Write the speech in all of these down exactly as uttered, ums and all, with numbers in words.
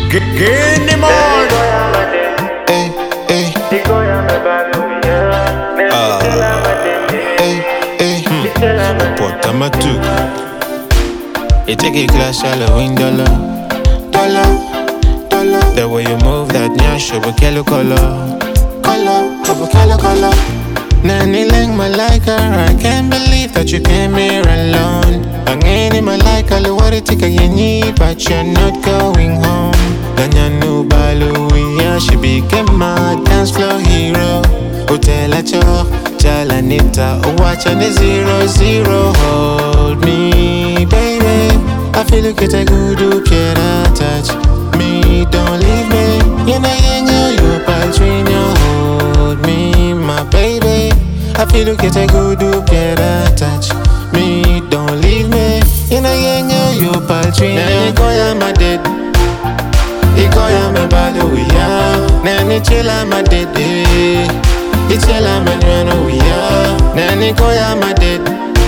Gini more. Hey, hey. Ah. Hey, hey. Porta matu. You take a glass, Halloween dollar, dollar, dollar. The way you move that nyash, over color, color, color, over color, color. Nani lang malika, I can't believe that you came here alone. Ang ini malika, luwari tika yini, but you're not going home. Ganyanu baluya, she became my dance floor hero. Utela cho, chalanita, watch on the zero zero. Hold me, baby. I feel like it's a good do touch me, don't leave me. You know you you paltrino. Hold me, my baby. I feel like it's a good do touch me, don't leave me. You know you you paltrino. Nani koya my dead, ikoya me baluya. Nani chila my dead, ichila me nwanuya. Nani koya my dead,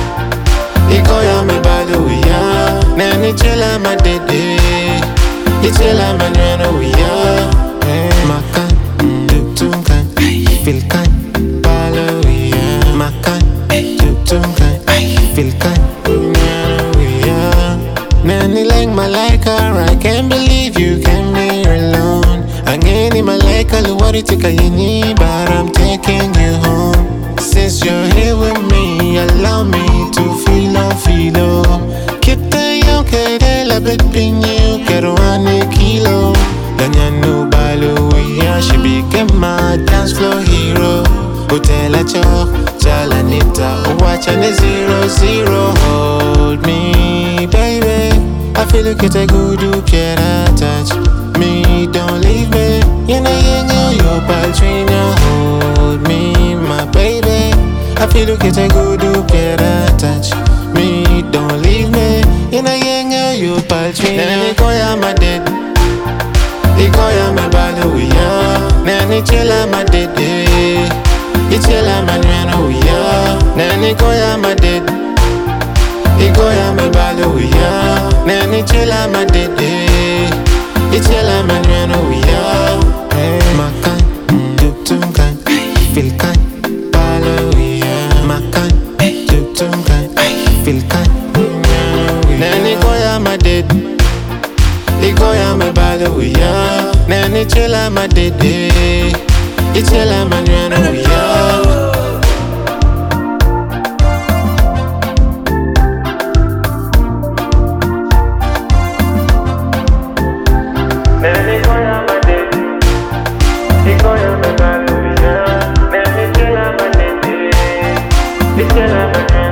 ikoya me baluya. Nani chila my dede, ichila my nwanuya. Makan, tutungan, filkan, baluya. Makan, tutungan, filkan, nwanuya. Nani lang malaika, I can't believe you came here alone. Ang ini malaika, luwari tika yini, but I'm taking you home. Since you're here with me, allow me to feel a feel. Kita yung kede labit pinyo, kero ane kilo. Ganyanu baluya, she became my dance floor hero. Utela cho, chalanita, watch on the zero zero. Hold me, baby. I feel like it's a good do touch me, don't leave me. You know you know your paltrino. Hold me, my baby. I feel like it's a good do touch me, don't leave me. You know you know your paltrino. Nani koya my dead, ikoya me baluya. Nani chila my dead, ichila my nwanuya. Nani koya my dead, ikoya me baluya. Nani chila my dead, ichila my nwanuya. Makan, tutungan, filkan, baluya. Makan, tutungan, filkan, nwanuya. Nani koya my dead, ikoya me baluya. Nani chila my dead, ichila my nwanuya. Nani koya my dead, ikoya me baluya. Nani chila my dead, ichila my nwanuya.